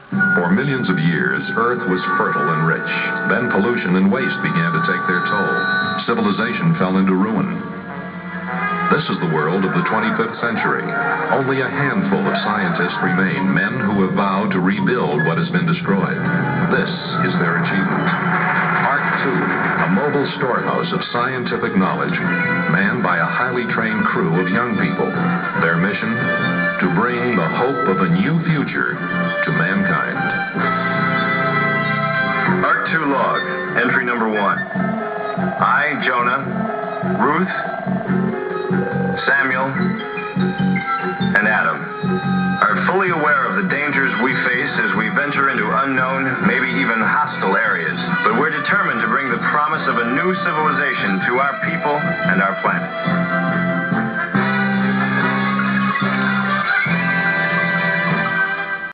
For millions of years, Earth was fertile and rich. Then pollution and waste began to take their toll. Civilization fell into ruin. This is the world of the 25th century. Only a handful of scientists remain, men who have vowed to rebuild what has been destroyed. This is their achievement. Ark 2, a mobile storehouse of scientific knowledge, manned by a highly trained crew of young people. Their mission? To bring the hope of a new future to mankind. Ark 2 log, entry number 1. I, Jonah, Ruth, Samuel, and Adam are fully aware of the dangers we face as we venture into unknown, maybe even hostile areas. But we're determined to bring the promise of a new civilization to our people and our planet.